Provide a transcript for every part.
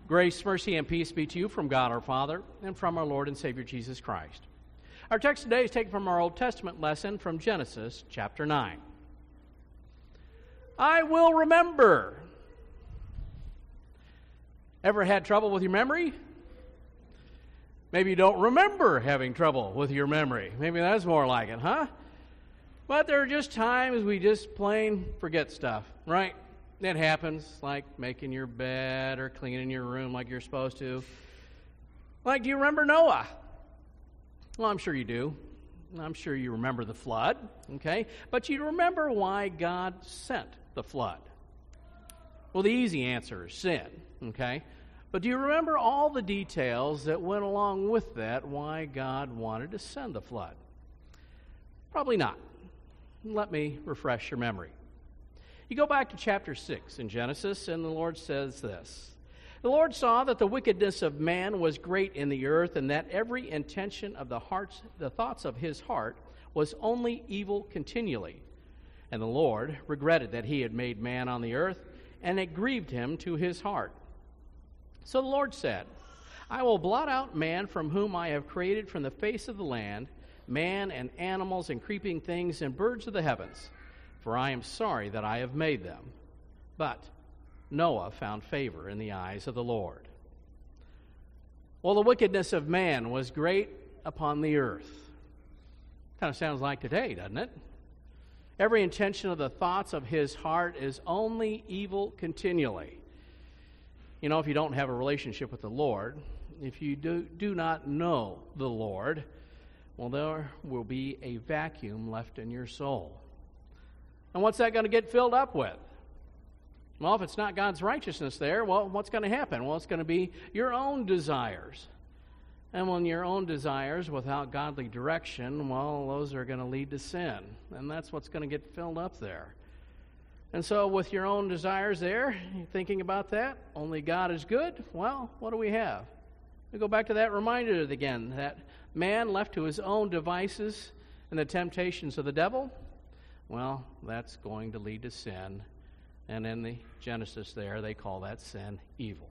Grace, mercy, and peace be to you from God our Father and from our Lord and Savior Jesus Christ. Our text today is taken from our Old Testament lesson from Genesis chapter 9. I will remember. Ever had trouble with your memory? Maybe you don't remember having trouble with your memory. Maybe that's more like it, huh? But there are just times we just plain forget stuff, right? It happens, like making your bed or cleaning your room like you're supposed to. Like, do you remember Noah? Well, I'm sure you do. I'm sure you remember the flood, okay? But you remember why God sent the flood. Well, the easy answer is sin, okay? But do you remember all the details that went along with that, why God wanted to send the flood? Probably not. Let me refresh your memory. You go back to chapter 6 in Genesis, and the Lord says this. The Lord saw that the wickedness of man was great in the earth, and that every intention of the thoughts of his heart was only evil continually. And the Lord regretted that he had made man on the earth, and it grieved him to his heart. So the Lord said, I will blot out man from whom I have created from the face of the land, man and animals and creeping things and birds of the heavens. For I am sorry that I have made them. But Noah found favor in the eyes of the Lord. Well, the wickedness of man was great upon the earth. Kind of sounds like today, doesn't it? Every intention of the thoughts of his heart is only evil continually. You know, if you don't have a relationship with the Lord, if you do not know the Lord, well, there will be a vacuum left in your soul. And what's that going to get filled up with? Well, if it's not God's righteousness there, well, what's going to happen? Well, it's going to be your own desires. And when your own desires without godly direction, well, those are going to lead to sin. And that's what's going to get filled up there. And so with your own desires there, thinking about that, only God is good, well, what do we have? We go back to that reminder again, that man left to his own devices and the temptations of the devil, well, that's going to lead to sin. And in the Genesis there, they call that sin evil.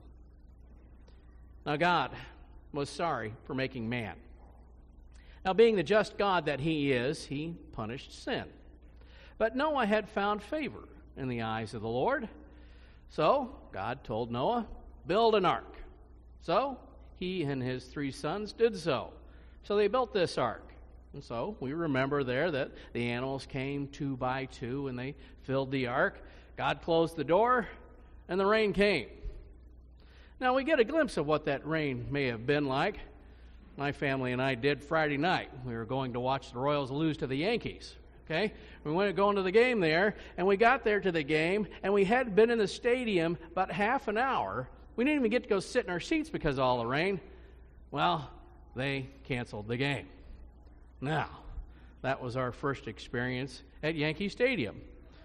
Now, God was sorry for making man. Now, being the just God that he is, he punished sin. But Noah had found favor in the eyes of the Lord. So, God told Noah, build an ark. So, he and his 3 sons did so. So they built this ark. And so we remember there that the animals came 2 by 2 and they filled the ark. God closed the door and the rain came. Now we get a glimpse of what that rain may have been like. My family and I did Friday night. We were going to watch the Royals lose to the Yankees. Okay? We went going to the game there, and we got there to the game, and we had been in the stadium about half an hour. We didn't even get to go sit in our seats because of all the rain. Well, they canceled the game. Now, that was our first experience at Yankee Stadium.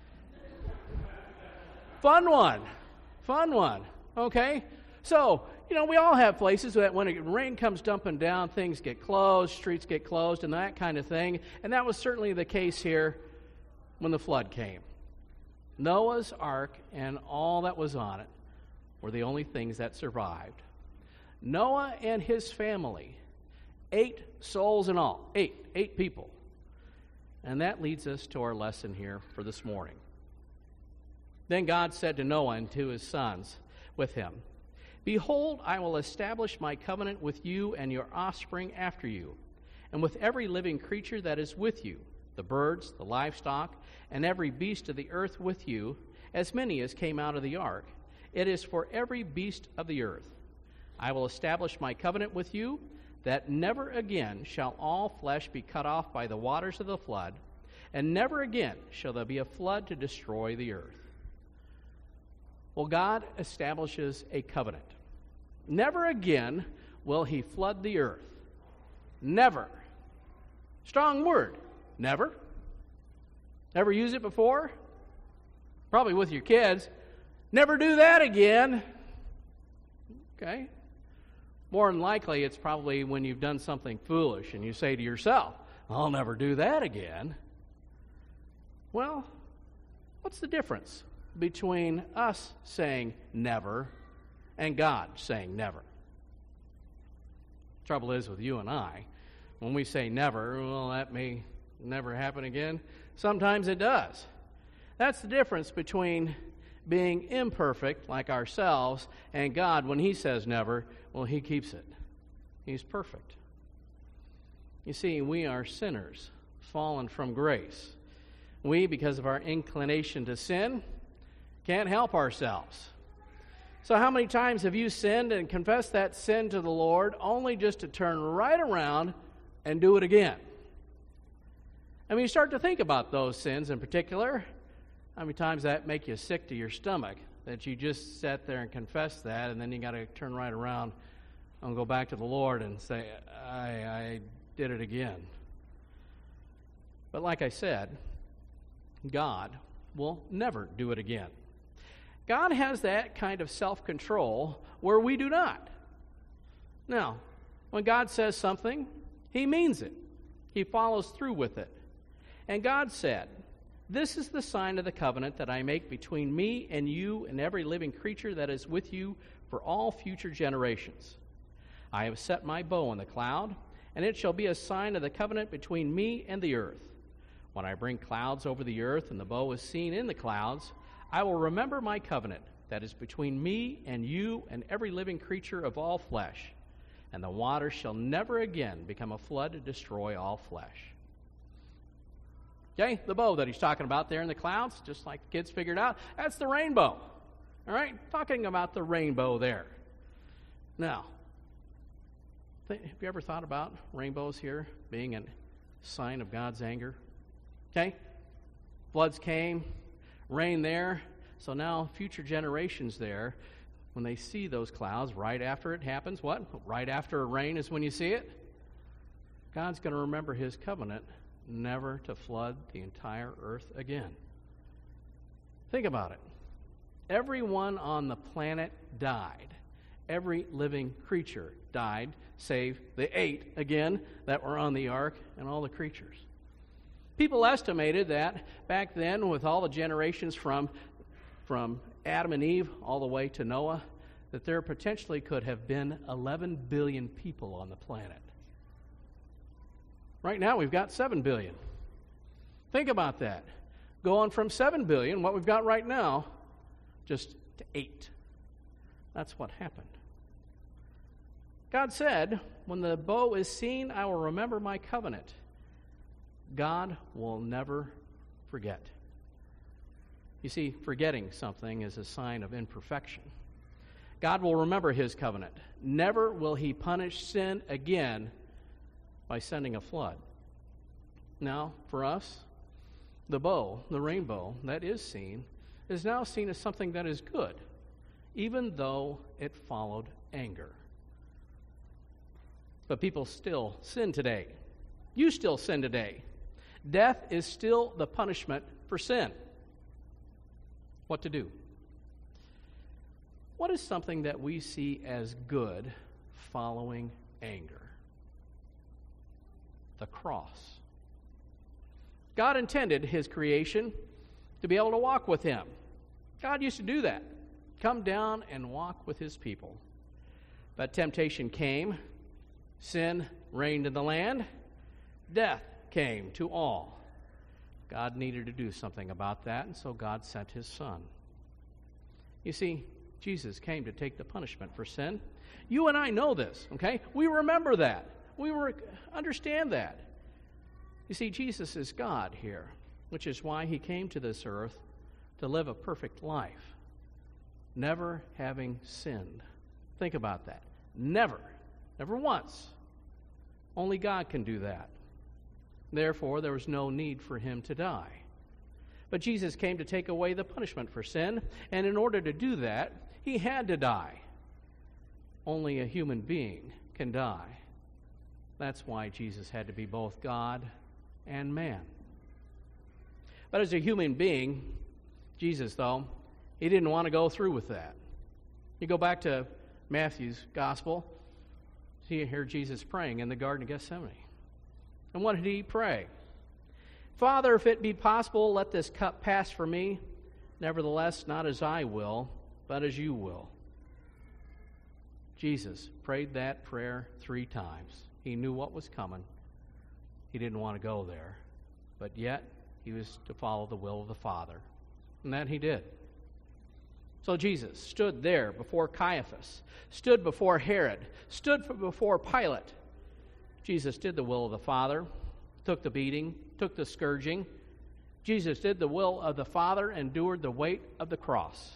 Fun one, okay? So, you know, we all have places that when rain comes dumping down, things get closed, streets get closed, and that kind of thing. And that was certainly the case here when the flood came. Noah's ark and all that was on it were the only things that survived. Noah and his family, 8 souls in all, 8 people. And that leads us to our lesson here for this morning. Then God said to Noah and to his sons with him, Behold, I will establish my covenant with you and your offspring after you, and with every living creature that is with you, the birds, the livestock, and every beast of the earth with you, as many as came out of the ark. It is for every beast of the earth. I will establish my covenant with you, that never again shall all flesh be cut off by the waters of the flood, and never again shall there be a flood to destroy the earth. Well, God establishes a covenant. Never again will he flood the earth. Never. Strong word. Never. Ever used it before? Probably with your kids. Never do that again. Okay. More than likely, it's probably when you've done something foolish and you say to yourself, I'll never do that again. Well, what's the difference between us saying never and God saying never. Trouble is with you and I, when we say never, well, that may never happen again. Sometimes it does. That's the difference between being imperfect like ourselves and God. When He says never, well, He keeps it. He's perfect. You see, we are sinners, fallen from grace. We, because of our inclination to sin, can't help ourselves. So how many times have you sinned and confessed that sin to the Lord only just to turn right around and do it again? I mean, you start to think about those sins in particular. How many times that make you sick to your stomach that you just sat there and confessed that, and then you got to turn right around and go back to the Lord and say, I did it again. But like I said, God will never do it again. God has that kind of self-control where we do not. Now, when God says something, He means it. He follows through with it. And God said, "This is the sign of the covenant that I make between me and you and every living creature that is with you for all future generations. I have set my bow in the cloud, and it shall be a sign of the covenant between me and the earth. When I bring clouds over the earth and the bow is seen in the clouds, I will remember my covenant that is between me and you and every living creature of all flesh, and the waters shall never again become a flood to destroy all flesh." Okay, the bow that he's talking about there in the clouds, just like the kids figured out, that's the rainbow. All right, talking about the rainbow there. Now, have you ever thought about rainbows here being a sign of God's anger? Okay, floods came, rain there, so now future generations there, when they see those clouds right after it happens, what? Right after a rain is when you see it? God's going to remember His covenant never to flood the entire earth again. Think about it. Everyone on the planet died. Every living creature died, save the 8, again, that were on the ark and all the creatures. People estimated that back then, with all the generations from Adam and Eve all the way to Noah, that there potentially could have been 11 billion people on the planet. Right now, we've got 7 billion. Think about that. Going from 7 billion, what we've got right now, just to 8. That's what happened. God said, "When the bow is seen, I will remember my covenant." God will never forget. You see, forgetting something is a sign of imperfection. God will remember His covenant. Never will He punish sin again by sending a flood. Now, for us, the bow, the rainbow that is seen, is now seen as something that is good, even though it followed anger. But people still sin today. You still sin today. Death is still the punishment for sin. What to do? What is something that we see as good following anger? The cross. God intended His creation to be able to walk with Him. God used to do that. Come down and walk with His people. But temptation came. Sin reigned in the land. Death came to all. God needed to do something about that, and so God sent His Son. You see, Jesus came to take the punishment for sin. You and I know this, okay? We remember that. We understand that. You see, Jesus is God here, which is why He came to this earth to live a perfect life, never having sinned. Think about that. Never once. Only God can do that. Therefore, there was no need for Him to die. But Jesus came to take away the punishment for sin, and in order to do that, He had to die. Only a human being can die. That's why Jesus had to be both God and man. But as a human being, Jesus, though, He didn't want to go through with that. You go back to Matthew's gospel, see, you hear Jesus praying in the Garden of Gethsemane. And what did He pray? "Father, if it be possible, let this cup pass from me. Nevertheless, not as I will, but as You will." Jesus prayed that prayer 3 times. He knew what was coming. He didn't want to go there. But yet, he was to follow the will of the Father. And that he did. So Jesus stood there before Caiaphas, stood before Herod, stood before Pilate. Jesus did the will of the Father, took the beating, took the scourging. Jesus did the will of the Father, endured the weight of the cross.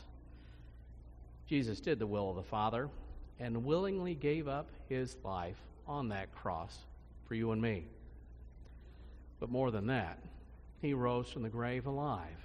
Jesus did the will of the Father and willingly gave up his life on that cross for you and me. But more than that, he rose from the grave alive.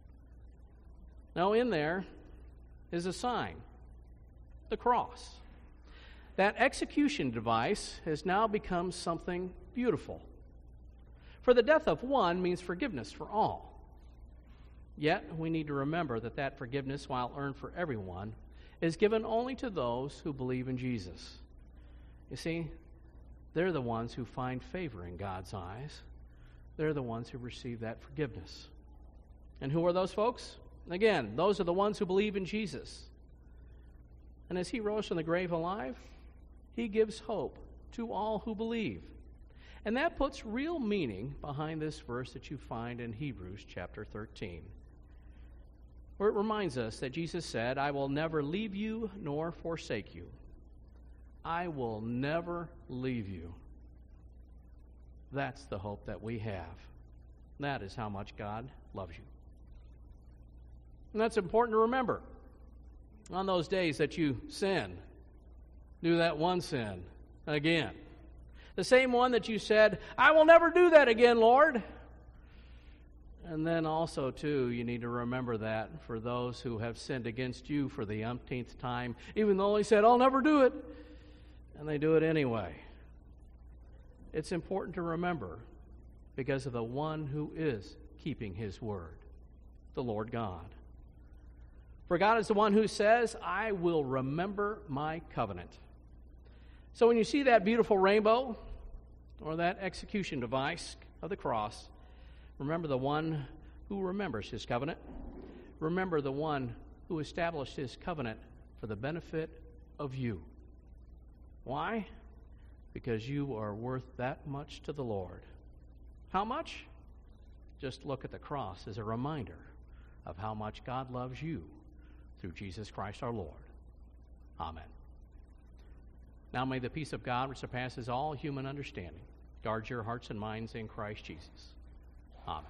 Now in there is a sign, the cross. That execution device has now become something beautiful. For the death of one means forgiveness for all. Yet we need to remember that that forgiveness, while earned for everyone, is given only to those who believe in Jesus. You see, they're the ones who find favor in God's eyes. They're the ones who receive that forgiveness. And who are those folks? Again, those are the ones who believe in Jesus. And as he rose from the grave alive, he gives hope to all who believe. And that puts real meaning behind this verse that you find in Hebrews chapter 13, where it reminds us that Jesus said, I will never leave you nor forsake you. I will never leave you. That's the hope that we have. That is how much God loves you. And that's important to remember. On those days that you sin, do that one sin again. The same one that you said, I will never do that again, Lord. And then also, too, you need to remember that for those who have sinned against you for the umpteenth time, even though they said, I'll never do it, and they do it anyway. It's important to remember because of the one who is keeping his word, the Lord God. For God is the one who says, I will remember my covenant. So when you see that beautiful rainbow or that execution device of the cross, remember the one who remembers his covenant. Remember the one who established his covenant for the benefit of you. Why? Because you are worth that much to the Lord. How much? Just look at the cross as a reminder of how much God loves you through Jesus Christ our Lord. Amen. Now may the peace of God, which surpasses all human understanding, guard your hearts and minds in Christ Jesus.